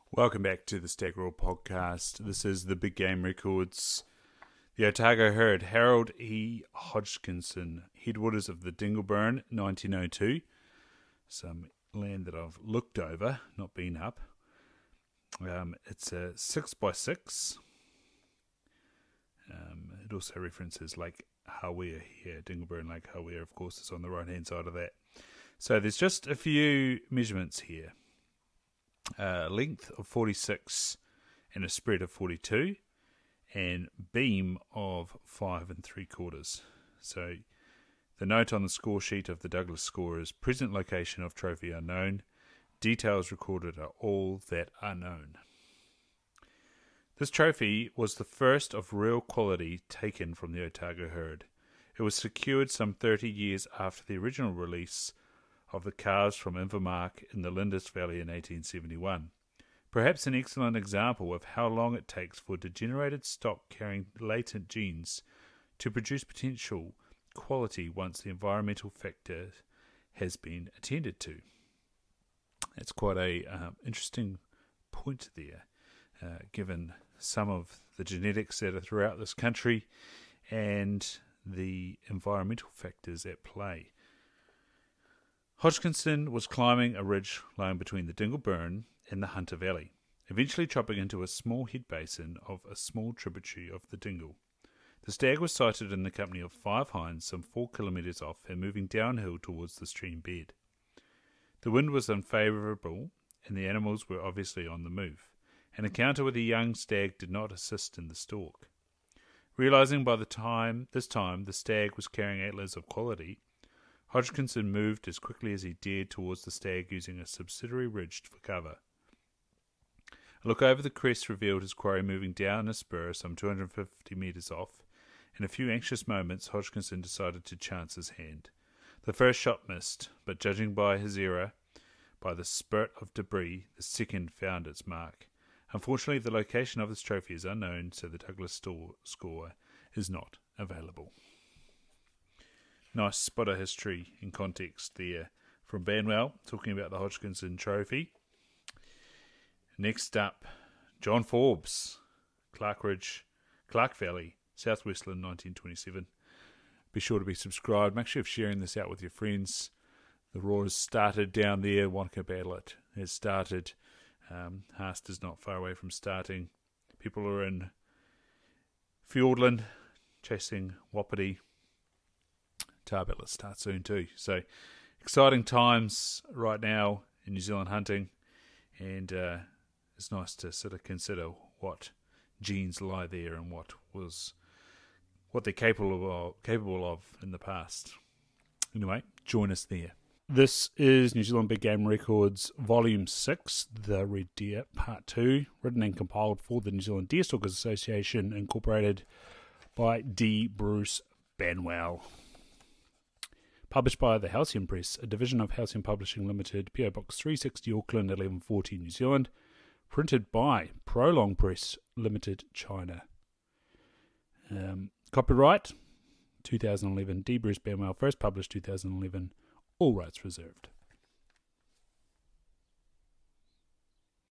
Welcome back to the Stag Roar podcast. This is the Big Game Records. The Otago herd, Harold E. Hodgkinson, headwaters of the Dingleburn, 1902. Some land that I've looked over, not been up. It's a 6x6. It also references Lake Hawea here. Dingleburn Lake Hawea, of course, is on the right-hand side of that. So there's just a few measurements here. Length of 46 and a spread of 42, and beam of 5 3/4. So the note on the score sheet of the Douglas score is present location of trophy unknown. Details recorded are all that are known. This trophy was the first of real quality taken from the Otago herd. It was secured some 30 years after the original release of the calves from Invermark in the Lindis Valley in 1871. Perhaps an excellent example of how long it takes for degenerated stock carrying latent genes to produce potential quality once the environmental factor has been attended to. It's quite a interesting point there, given some of the genetics that are throughout this country and the environmental factors at play. Hodgkinson was climbing a ridge lying between the Dingleburn and the Hunter Valley, eventually chopping into a small head basin of a small tributary of the Dingle. The stag was sighted in the company of 5 hinds some 4 kilometres off and moving downhill towards the stream bed. The wind was unfavourable and the animals were obviously on the move. An encounter with a young stag did not assist in the stalk. Realising by this time the stag was carrying antlers of quality, Hodgkinson moved as quickly as he dared towards the stag using a subsidiary ridge for cover. A look over the crest revealed his quarry moving down a spur some 250 metres off. In a few anxious moments, Hodgkinson decided to chance his hand. The first shot missed, but judging by his error, by the spurt of debris, the second found its mark. Unfortunately, the location of this trophy is unknown, so the Douglas score is not available. Nice spot of history in context there from Banwell, talking about the Hodgkinson Trophy. Next up, John Forbes, Clark Valley, South Westland, 1927. Be sure to be subscribed. Make sure you're sharing this out with your friends. The Roar has started down there. Wanaka Battle has started. Haast is not far away from starting. People are in Fiordland chasing Wapiti. Tarbella starts soon too. So exciting times right now in New Zealand hunting, and it's nice to sort of consider what genes lie there and what they're capable of in the past. Anyway, join us there. This is New Zealand Big Game Records Volume 6, The Red Deer Part 2, written and compiled for the New Zealand Deerstalkers Association, incorporated by D. Bruce Banwell. Published by the Halcyon Press, a division of Halcyon Publishing Limited, PO Box 360 Auckland, 1140 New Zealand. Printed by Prolong Press Limited, China. Copyright 2011, D. Bruce Banwell, first published 2011, all rights reserved.